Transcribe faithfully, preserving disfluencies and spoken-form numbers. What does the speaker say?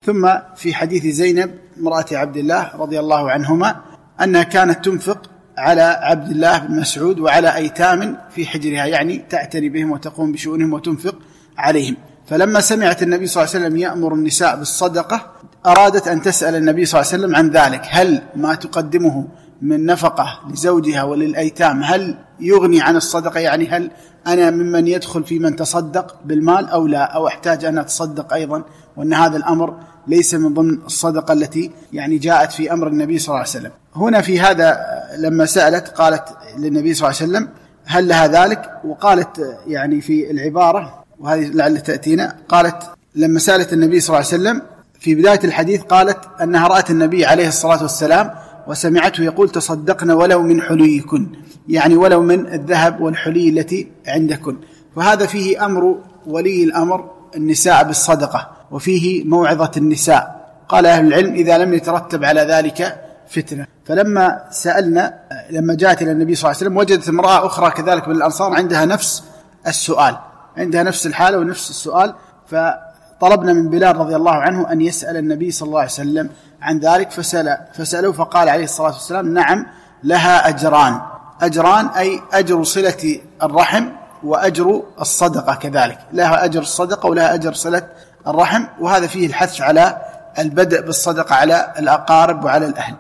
ثم في حديث زينب امرأة عبد الله رضي الله عنهما أنها كانت تنفق على عبد الله بن مسعود وعلى أيتام في حجرها، يعني تعتني بهم وتقوم بشؤونهم وتنفق عليهم. فلما سمعت النبي صلى الله عليه وسلم يأمر النساء بالصدقة أرادت أن تسأل النبي صلى الله عليه وسلم عن ذلك، هل ما تقدمه من نفقة لزوجها وللأيتام هل يغني عن الصدقة؟ يعني هل أنا ممن يدخل في من تصدق بالمال أو لا، أو أحتاج أن أتصدق أيضا، وأن هذا الأمر ليس من ضمن الصدقة التي يعني جاءت في أمر النبي صلى الله عليه وسلم. هنا في هذا لما سألت قالت للنبي صلى الله عليه وسلم هل لها ذلك؟ وقالت يعني في العبارة، وهذه لعل تأتينا، قالت لما سألت النبي صلى الله عليه وسلم في بداية الحديث قالت أنها رأت النبي عليه الصلاة والسلام وسمعته يقول تصدقن ولو من حليكن، يعني ولو من الذهب والحلي التي عندكن. فهذا فيه أمر ولي الأمر النساء بالصدقة، وفيه موعظة النساء. قال أهل العلم إذا لم يترتب على ذلك فتنة. فلما سألنا لما جاءت إلى النبي صلى الله عليه وسلم وجدت امرأة أخرى كذلك من الأنصار عندها نفس السؤال، عندها نفس الحالة ونفس السؤال، فطلبنا من بلال رضي الله عنه أن يسأل النبي صلى الله عليه وسلم عن ذلك، فسأل فسأله فقال عليه الصلاة والسلام نعم لها أجران، أجران أي أجر صلة الرحم وأجر الصدقة، كذلك لها أجر الصدقة ولها أجر صلة الرحم. وهذا فيه الحث على البدء بالصدقة على الأقارب وعلى الأهل.